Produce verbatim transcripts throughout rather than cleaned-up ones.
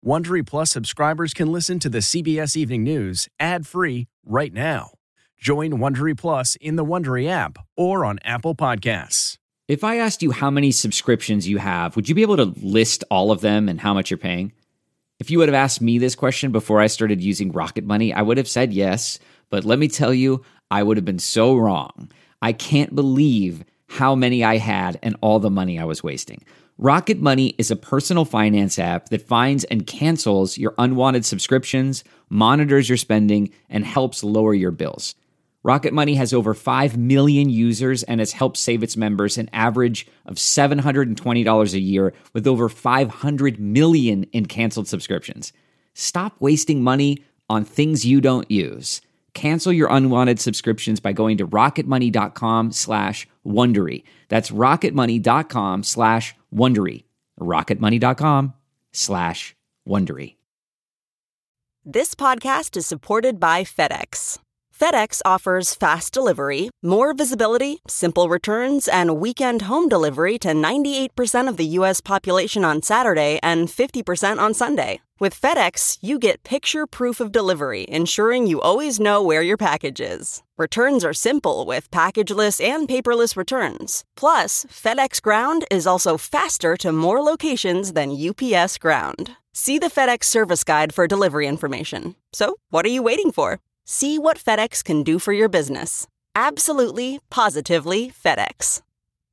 Wondery Plus subscribers can listen to the C B S Evening News ad-free right now. Join Wondery Plus in the Wondery app or on Apple Podcasts. If I asked you how many subscriptions you have, would you be able to list all of them and how much you're paying? If you would have asked me this question before I started using Rocket Money, I would have said yes, but let me tell you, I would have been so wrong. I can't believe how many I had and all the money I was wasting. Rocket Money is a personal finance app that finds and cancels your unwanted subscriptions, monitors your spending, and helps lower your bills. Rocket Money has over five million users and has helped save its members an average of seven hundred twenty dollars a year with over five hundred million in canceled subscriptions. Stop wasting money on things you don't use. Cancel your unwanted subscriptions by going to rocketmoney.com slash Wondery. That's rocketmoney.com slash Wondery. rocketmoney.com slash Wondery. This podcast is supported by FedEx. FedEx offers fast delivery, more visibility, simple returns, and weekend home delivery to ninety-eight percent of the U S population on Saturday and fifty percent on Sunday. With FedEx, you get picture proof of delivery, ensuring you always know where your package is. Returns are simple with packageless and paperless returns. Plus, FedEx Ground is also faster to more locations than U P S Ground. See the FedEx service guide for delivery information. So, what are you waiting for? See what FedEx can do for your business. Absolutely, positively FedEx.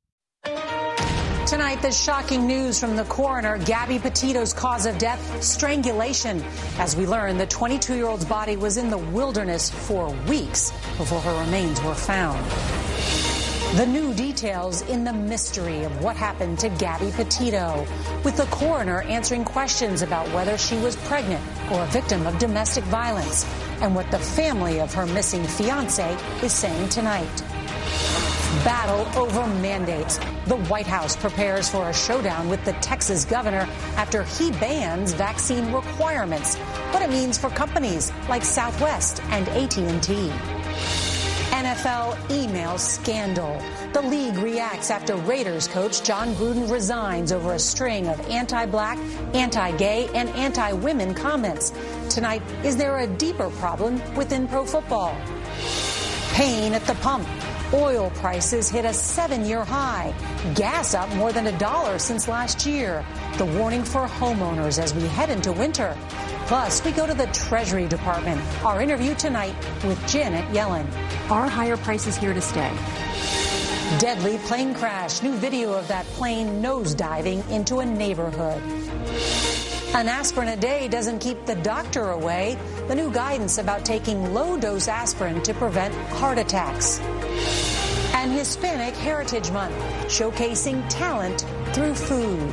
Tonight, the shocking news from the coroner, Gabby Petito's cause of death, strangulation. As we learn, the twenty-two-year-old's body was in the wilderness for weeks before her remains were found. The new details in the mystery of what happened to Gabby Petito, with the coroner answering questions about whether she was pregnant or a victim of domestic violence, and what the family of her missing fiancé is saying tonight. Battle over mandates. The White House prepares for a showdown with the Texas governor after he bans vaccine requirements. What it means for companies like Southwest and A T and T. N F L email scandal. The league reacts after Raiders coach John Gruden resigns over a string of anti-black, anti-gay, and anti-women comments. Tonight, is there a deeper problem within pro football? Pain at the pump. Oil prices hit a seven-year high. Gas up more than a dollar since last year. The warning for homeowners as we head into winter. Plus, we go to the Treasury Department. Our interview tonight with Janet Yellen. Are higher prices here to stay? Deadly plane crash. New video of that plane nosediving into a neighborhood. An aspirin a day doesn't keep the doctor away. The new guidance about taking low-dose aspirin to prevent heart attacks. And Hispanic Heritage Month, showcasing talent through food.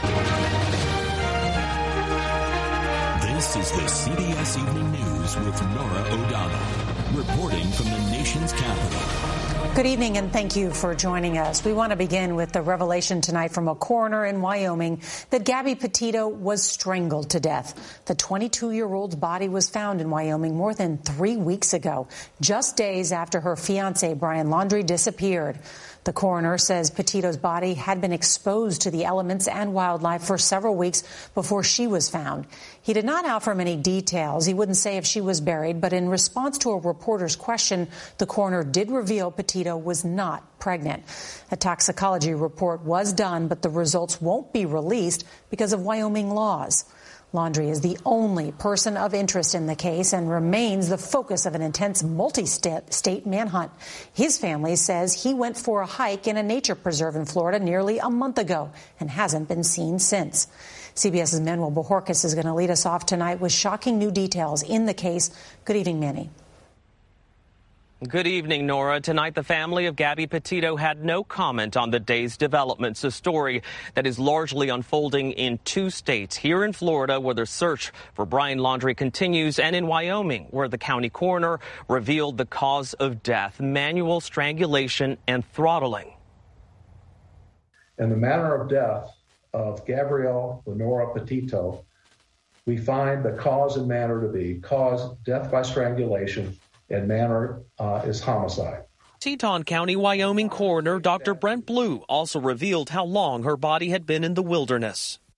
This is the C B S Evening News with Norah O'Donnell, reporting from the nation's capital. Good evening, and thank you for joining us. We want to begin with the revelation tonight from a coroner in Wyoming that Gabby Petito was strangled to death. The twenty-two-year-old's body was found in Wyoming more than three weeks ago, just days after her fiancé, Brian Laundrie, disappeared. The coroner says Petito's body had been exposed to the elements and wildlife for several weeks before she was found. He did not offer many details. He wouldn't say if she was buried, but in response to a reporter's question, the coroner did reveal Petito was not pregnant. A toxicology report was done, but the results won't be released because of Wyoming laws. Laundrie is the only person of interest in the case and remains the focus of an intense multi-state manhunt. His family says he went for a hike in a nature preserve in Florida nearly a month ago and hasn't been seen since. CBS's Manuel Bojorquez is going to lead us off tonight with shocking new details in the case. Good evening, Manny. Good evening, Nora. Tonight, the family of Gabby Petito had no comment on the day's developments, a story that is largely unfolding in two states, here in Florida, where the search for Brian Laundrie continues, and in Wyoming, where the county coroner revealed the cause of death, manual strangulation and throttling. And the manner of death of Gabrielle Lenora Petito, we find the cause and manner to be cause death by strangulation, and manner uh, is homicide. Teton County, Wyoming coroner Doctor Brent Blue also revealed how long her body had been in the wilderness.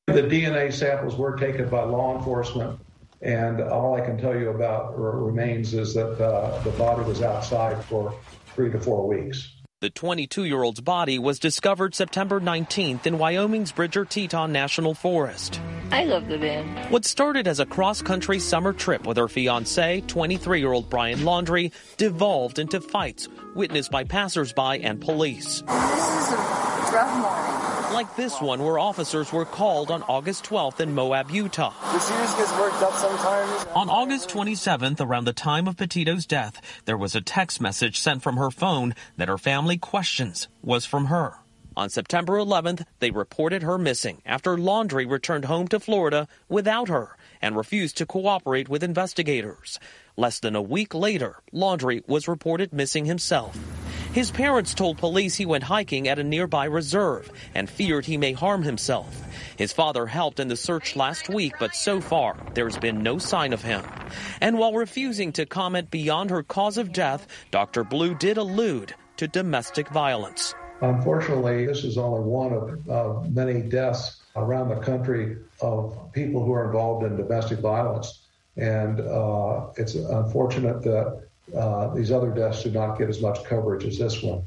The D N A samples were taken by law enforcement, and all I can tell you about remains is that uh, the body was outside for three to four weeks. The twenty-two-year-old's body was discovered September nineteenth in Wyoming's Bridger Teton National Forest. I love the band. What started as a cross-country summer trip with her fiancé, twenty-three-year-old Brian Laundrie, devolved into fights witnessed by passersby and police. This is a rough morning. Like this one, where officers were called on August twelfth in Moab, Utah. This usually gets worked up sometimes. On August twenty-seventh, around the time of Petito's death, there was a text message sent from her phone that her family questions was from her. On September eleventh, they reported her missing after Laundrie returned home to Florida without her and refused to cooperate with investigators. Less than a week later, Laundrie was reported missing himself. His parents told police he went hiking at a nearby reserve and feared he may harm himself. His father helped in the search last week, but so far there's been no sign of him. And while refusing to comment beyond her cause of death, Doctor Blue did allude to domestic violence. Unfortunately, this is only one of uh, many deaths around the country of people who are involved in domestic violence. And uh, it's unfortunate that uh, these other deaths do not get as much coverage as this one.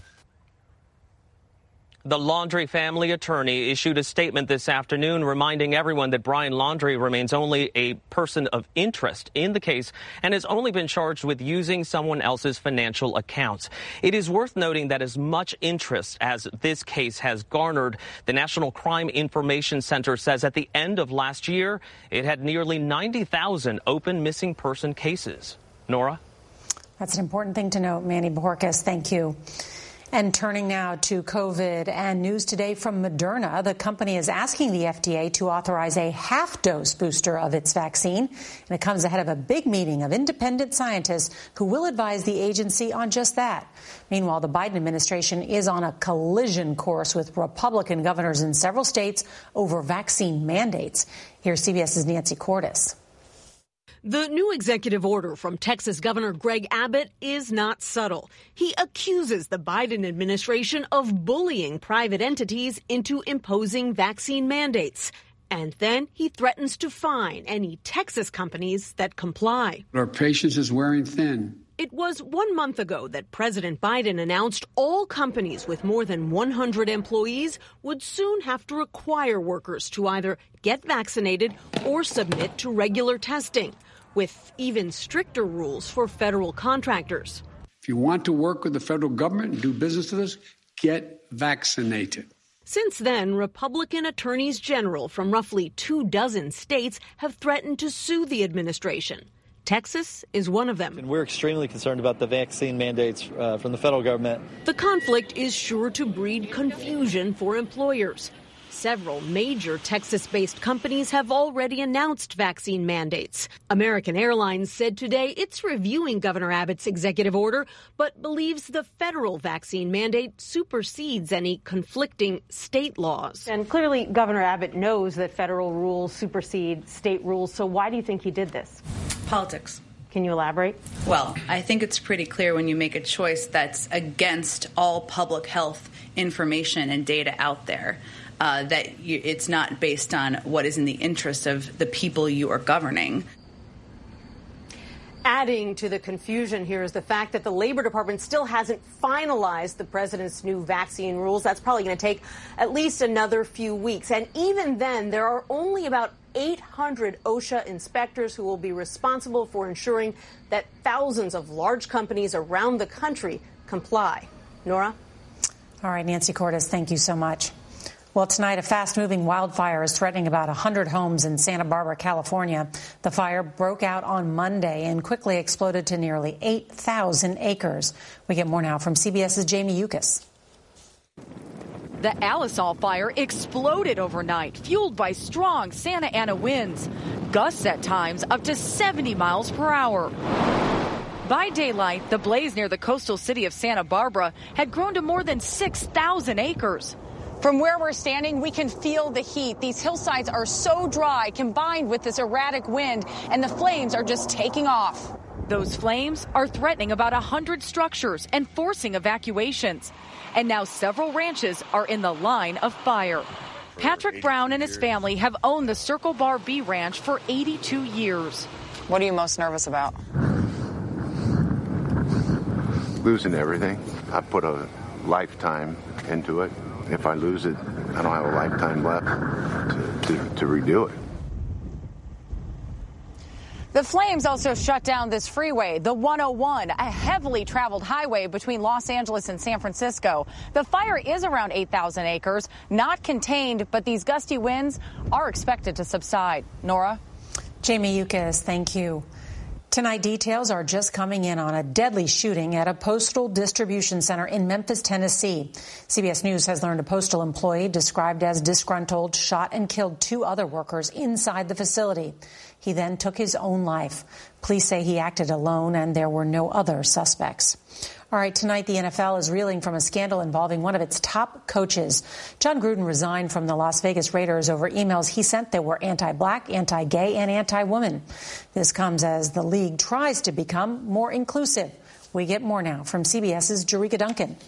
The Laundrie family attorney issued a statement this afternoon reminding everyone that Brian Laundrie remains only a person of interest in the case and has only been charged with using someone else's financial accounts. It is worth noting that as much interest as this case has garnered, the National Crime Information Center says at the end of last year, it had nearly ninety thousand open missing person cases. Nora? That's an important thing to note, Manny Bojorquez. Thank you. And turning now to COVID and news today from Moderna. The company is asking the F D A to authorize a half-dose booster of its vaccine. And it comes ahead of a big meeting of independent scientists who will advise the agency on just that. Meanwhile, the Biden administration is on a collision course with Republican governors in several states over vaccine mandates. Here's CBS's Nancy Cordes. The new executive order from Texas Governor Greg Abbott is not subtle. He accuses the Biden administration of bullying private entities into imposing vaccine mandates. And then he threatens to fine any Texas companies that comply. Our patience is wearing thin. It was one month ago that President Biden announced all companies with more than one hundred employees would soon have to require workers to either get vaccinated or submit to regular testing, with even stricter rules for federal contractors. If you want to work with the federal government and do business with us, get vaccinated. Since then, Republican attorneys general from roughly two dozen states have threatened to sue the administration. Texas is one of them. And we're extremely concerned about the vaccine mandates uh, from the federal government. The conflict is sure to breed confusion for employers. Several major Texas-based companies have already announced vaccine mandates. American Airlines said today it's reviewing Governor Abbott's executive order, but believes the federal vaccine mandate supersedes any conflicting state laws. And clearly, Governor Abbott knows that federal rules supersede state rules. So why do you think he did this? Politics. Can you elaborate? Well, I think it's pretty clear when you make a choice that's against all public health information and data out there. Uh, that you, it's not based on what is in the interest of the people you are governing. Adding to the confusion here is the fact that the Labor Department still hasn't finalized the president's new vaccine rules. That's probably going to take at least another few weeks. And even then, there are only about eight hundred OSHA inspectors who will be responsible for ensuring that thousands of large companies around the country comply. Nora? All right, Nancy Cordes, thank you so much. Well, tonight, a fast-moving wildfire is threatening about one hundred homes in Santa Barbara, California. The fire broke out on Monday and quickly exploded to nearly eight thousand acres. We get more now from CBS's Jamie Yuccas. The Alisal fire exploded overnight, fueled by strong Santa Ana winds. Gusts at times up to seventy miles per hour. By daylight, the blaze near the coastal city of Santa Barbara had grown to more than six thousand acres. From where we're standing, we can feel the heat. These hillsides are so dry, combined with this erratic wind, and the flames are just taking off. Those flames are threatening about one hundred structures and forcing evacuations. And now several ranches are in the line of fire. Patrick Brown and his family have owned the Circle Bar B Ranch for eighty-two years. What are you most nervous about? Losing everything. I put a lifetime into it. If I lose it, I don't have a lifetime left to, to, to redo it. The flames also shut down this freeway, the one oh one, a heavily traveled highway between Los Angeles and San Francisco. The fire is around eight thousand acres, not contained, but these gusty winds are expected to subside. Nora? Jamie Yukas, thank you. Tonight, details are just coming in on a deadly shooting at a postal distribution center in Memphis, Tennessee. C B S News has learned a postal employee described as disgruntled shot and killed two other workers inside the facility. He then took his own life. Police say he acted alone and there were no other suspects. All right, tonight the N F L is reeling from a scandal involving one of its top coaches. Jon Gruden resigned from the Las Vegas Raiders over emails he sent that were anti-black, anti-gay, and anti-woman. This comes as the league tries to become more inclusive. We get more now from CBS's Jerika Duncan.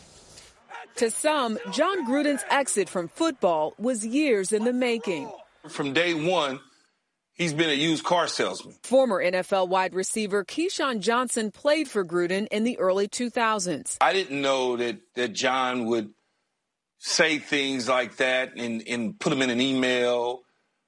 To some, Jon Gruden's exit from football was years in the making. From day one, he's been a used car salesman. Former N F L wide receiver Keyshawn Johnson played for Gruden in the early two thousands. I didn't know that, that John would say things like that and, and put them in an email.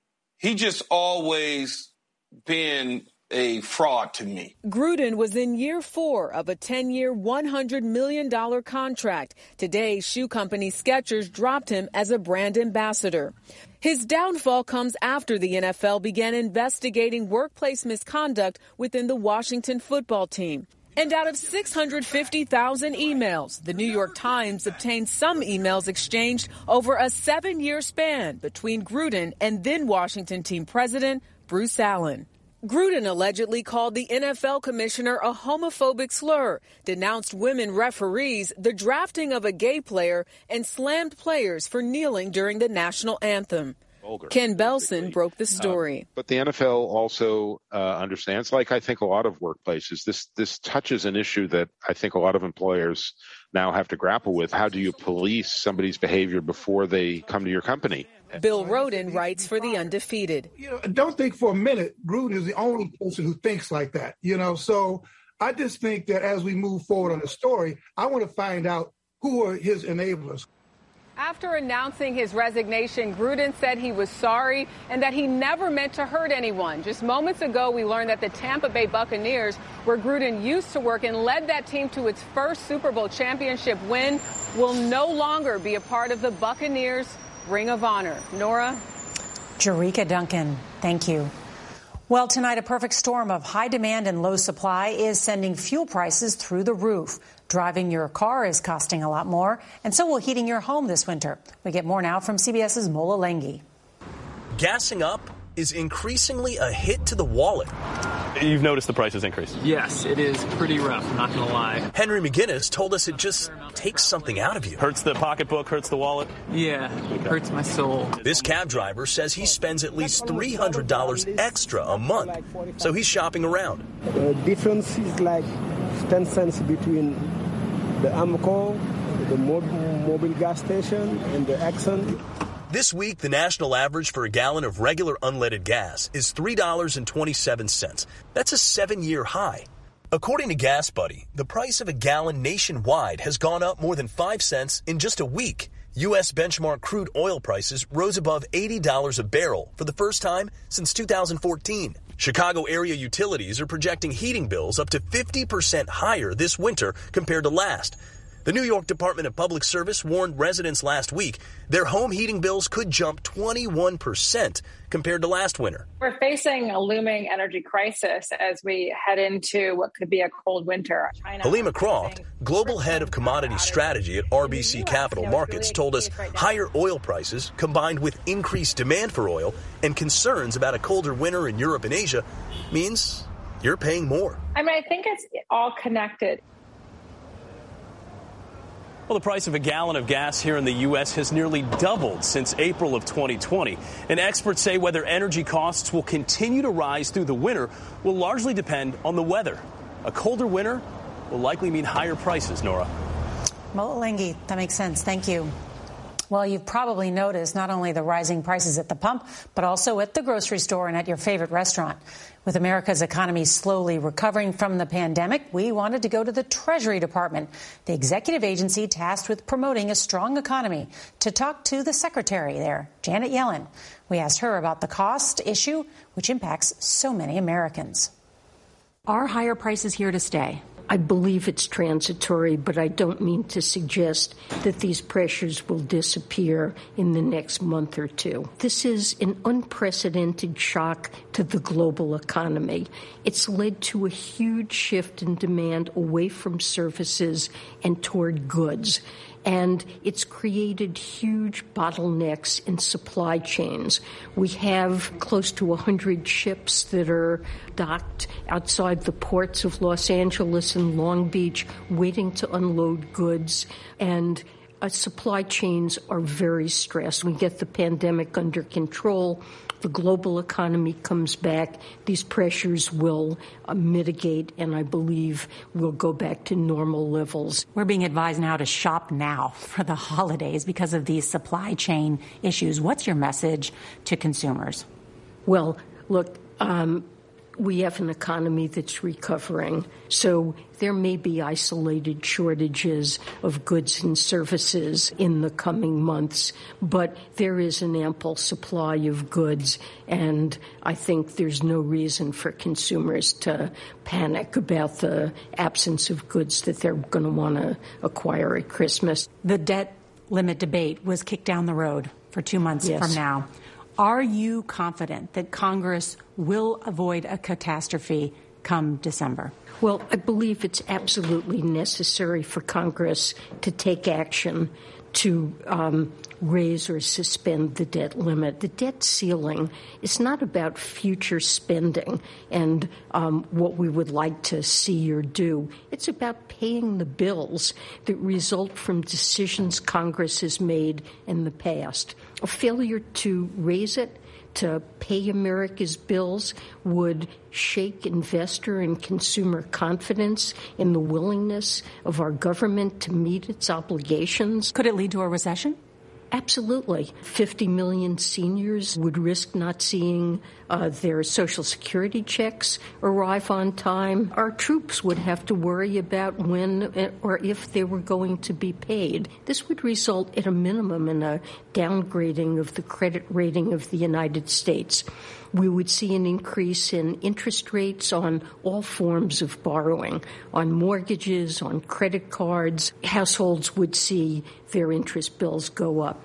He just always been a fraud to me. Gruden was in year four of a ten-year, one hundred million dollars contract. Today, shoe company Skechers dropped him as a brand ambassador. His downfall comes after the N F L began investigating workplace misconduct within the Washington football team. And out of six hundred fifty thousand emails, the New York Times obtained some emails exchanged over a seven-year span between Gruden and then Washington team president Bruce Allen. Gruden allegedly called the N F L commissioner a homophobic slur, denounced women referees, the drafting of a gay player, and slammed players for kneeling during the national anthem. Vulgar, Ken Belson broke the story. Uh, but the N F L also uh, understands, like I think a lot of workplaces, this this touches an issue that I think a lot of employers now have to grapple with. How do you police somebody's behavior before they come to your company? Bill Roden writes for The Undefeated. You know, don't think for a minute Gruden is the only person who thinks like that, you know. So I just think that as we move forward on the story, I want to find out who are his enablers. After announcing his resignation, Gruden said he was sorry and that he never meant to hurt anyone. Just moments ago, we learned that the Tampa Bay Buccaneers, where Gruden used to work and led that team to its first Super Bowl championship win, will no longer be a part of the Buccaneers' Ring of Honor. Nora? Jerika Duncan, thank you. Well, tonight, a perfect storm of high demand and low supply is sending fuel prices through the roof. Driving your car is costing a lot more, and so will heating your home this winter. We get more now from CBS's Mola Lenghi. Gassing up is increasingly a hit to the wallet. You've noticed the prices increase? Yes, it is pretty rough, not going to lie. Henry McGinnis told us it just takes something out of you. Hurts the pocketbook, hurts the wallet? Yeah, okay. Hurts my soul. This cab driver says he spends at least three hundred dollars extra a month, so he's shopping around. The difference is like ten cents between the Amoco, the Mobile gas station, and the Exxon. This week, the national average for a gallon of regular unleaded gas is three dollars and twenty-seven cents. That's a seven-year high. According to Gas Buddy, the price of a gallon nationwide has gone up more than five cents in just a week. U S benchmark crude oil prices rose above eighty dollars a barrel for the first time since two thousand fourteen. Chicago area utilities are projecting heating bills up to fifty percent higher this winter compared to last. The New York Department of Public Service warned residents last week their home heating bills could jump twenty-one percent compared to last winter. We're facing a looming energy crisis as we head into what could be a cold winter. China Halima Croft, global head of commodity strategy at R B C Capital Markets, told us higher oil prices combined with increased demand for oil and concerns about a colder winter in Europe and Asia means you're paying more. I mean, I think it's all connected. Well, the price of a gallon of gas here in the U S has nearly doubled since April of twenty twenty. And experts say whether energy costs will continue to rise through the winter will largely depend on the weather. A colder winter will likely mean higher prices, Nora. Mola Lenghi, that makes sense. Thank you. Well, you've probably noticed not only the rising prices at the pump, but also at the grocery store and at your favorite restaurant. With America's economy slowly recovering from the pandemic, we wanted to go to the Treasury Department, the executive agency tasked with promoting a strong economy, to talk to the secretary there, Janet Yellen. We asked her about the cost issue, which impacts so many Americans. Are higher prices here to stay? I believe it's transitory, but I don't mean to suggest that these pressures will disappear in the next month or two. This is an unprecedented shock to the global economy. It's led to a huge shift in demand away from services and toward goods. And it's created huge bottlenecks in supply chains. We have close to one hundred ships that are docked outside the ports of Los Angeles and Long Beach waiting to unload goods. And uh, supply chains are very stressed. We get the pandemic under control. The global economy comes back, these pressures will uh, mitigate, and I believe we'll go back to normal levels. We're being advised now to shop now for the holidays because of these supply chain issues. What's your message to consumers? Well, look, um, we have an economy that's recovering, so there may be isolated shortages of goods and services in the coming months, but there is an ample supply of goods, and I think there's no reason for consumers to panic about the absence of goods that they're going to want to acquire at Christmas. The debt limit debate was kicked down the road for two months Yes. from now. Are you confident that Congress will avoid a catastrophe come December? Well, I believe it's absolutely necessary for Congress to take action to um, raise or suspend the debt limit. The debt ceiling is not about future spending and um, what we would like to see or do. It's about paying the bills that result from decisions Congress has made in the past. A failure to raise it, to pay America's bills, would shake investor and consumer confidence in the willingness of our government to meet its obligations. Could it lead to a recession? Absolutely. fifty million seniors would risk not seeing uh, their Social Security checks arrive on time. Our troops would have to worry about when or if they were going to be paid. This would result at a minimum in a downgrading of the credit rating of the United States. We would see an increase in interest rates on all forms of borrowing, on mortgages, on credit cards. Households would see their interest bills go up.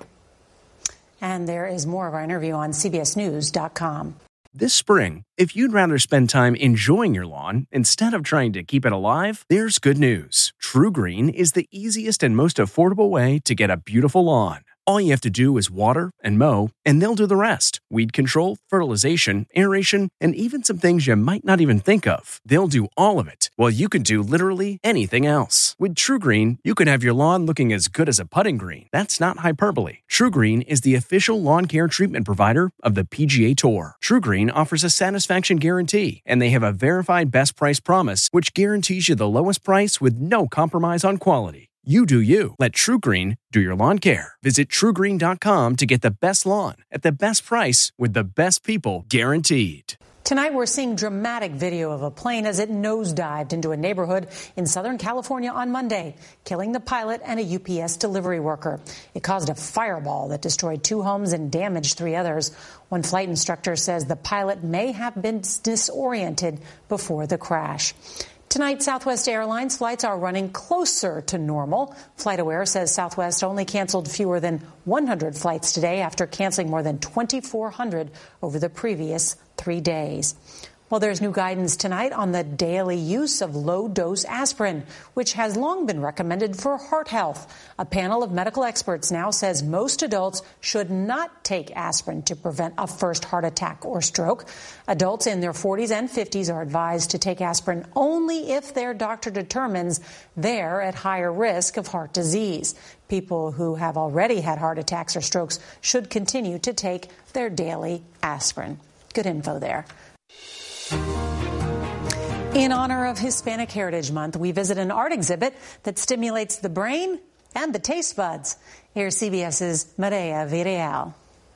And there is more of our interview on C B S News dot com. This spring, if you'd rather spend time enjoying your lawn instead of trying to keep it alive, there's good news. True Green is the easiest and most affordable way to get a beautiful lawn. All you have to do is water and mow, and they'll do the rest. Weed control, fertilization, aeration, and even some things you might not even think of. They'll do all of it, while you can do literally anything else. With True Green, you can have your lawn looking as good as a putting green. That's not hyperbole. True Green is the official lawn care treatment provider of the P G A Tour. True Green offers a satisfaction guarantee, and they have a verified best price promise, which guarantees you the lowest price with no compromise on quality. You do you. Let True Green do your lawn care. Visit True Green dot com to get the best lawn at the best price with the best people guaranteed. Tonight, we're seeing dramatic video of a plane as it nosedived into a neighborhood in Southern California on Monday, killing the pilot and a U P S delivery worker. It caused a fireball that destroyed two homes and damaged three others. One flight instructor says the pilot may have been disoriented before the crash. Tonight, Southwest Airlines flights are running closer to normal. FlightAware says Southwest only canceled fewer than one hundred flights today after canceling more than twenty-four hundred over the previous three days. Well, there's new guidance tonight on the daily use of low-dose aspirin, which has long been recommended for heart health. A panel of medical experts now says most adults should not take aspirin to prevent a first heart attack or stroke. Adults in their forties and fifties are advised to take aspirin only if their doctor determines they're at higher risk of heart disease. People who have already had heart attacks or strokes should continue to take their daily aspirin. Good info there. In honor of Hispanic Heritage Month, we visit an art exhibit that stimulates the brain and the taste buds. Here's CBS's Maria Villarreal.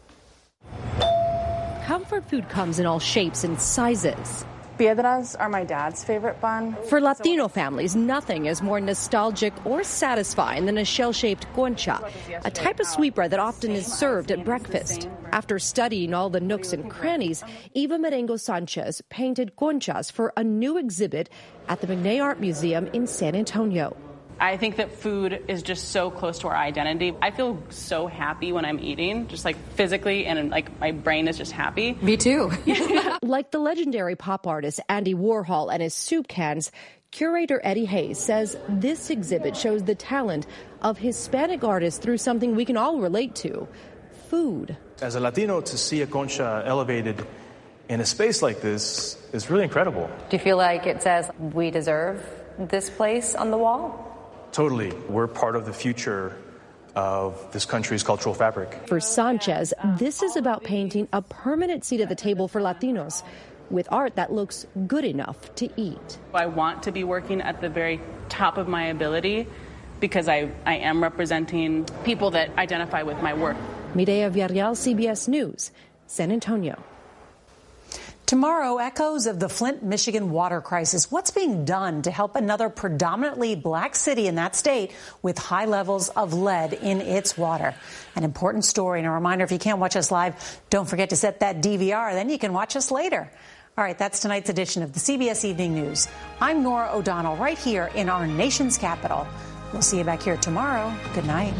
Comfort food comes in all shapes and sizes. Piedras are my dad's favorite bun. For Latino families, nothing is more nostalgic or satisfying than a shell-shaped concha, a type of sweetbread that often is served at breakfast. After studying all the nooks and crannies, Eva Marengo Sanchez painted conchas for a new exhibit at the McNay Art Museum in San Antonio. I think that food is just so close to our identity. I feel so happy when I'm eating, just like physically, and like my brain is just happy. Me too. Like the legendary pop artist Andy Warhol and his soup cans, curator Eddie Hayes says this exhibit shows the talent of Hispanic artists through something we can all relate to, food. As a Latino, to see a concha elevated in a space like this is really incredible. Do you feel like it says we deserve this place on the wall? Totally. We're part of the future of this country's cultural fabric. For Sanchez, this is about painting a permanent seat at the table for Latinos with art that looks good enough to eat. I want to be working at the very top of my ability because I, I am representing people that identify with my work. Mireya Villarreal, C B S News, San Antonio. Tomorrow, echoes of the Flint, Michigan water crisis. What's being done to help another predominantly black city in that state with high levels of lead in its water? An important story and a reminder, if you can't watch us live, don't forget to set that D V R. Then you can watch us later. All right, that's tonight's edition of the C B S Evening News. I'm Norah O'Donnell right here in our nation's capital. We'll see you back here tomorrow. Good night.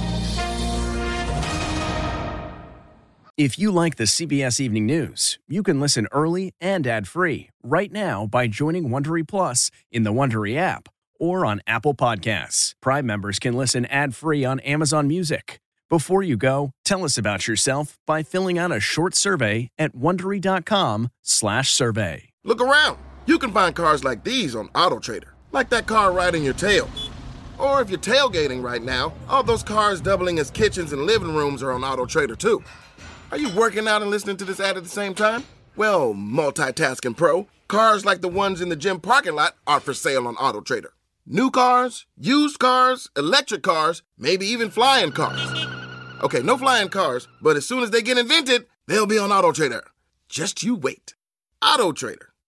If you like the C B S Evening News, you can listen early and ad-free right now by joining Wondery Plus in the Wondery app or on Apple Podcasts. Prime members can listen ad-free on Amazon Music. Before you go, tell us about yourself by filling out a short survey at Wondery.com slash survey. Look around. You can find cars like these on AutoTrader, like that car riding your tail. Or if you're tailgating right now, all those cars doubling as kitchens and living rooms are on AutoTrader too. Are you working out and listening to this ad at the same time? Well, multitasking pro, cars like the ones in the gym parking lot are for sale on AutoTrader. New cars, used cars, electric cars, maybe even flying cars. Okay, no flying cars, but as soon as they get invented, they'll be on AutoTrader. Just you wait. AutoTrader.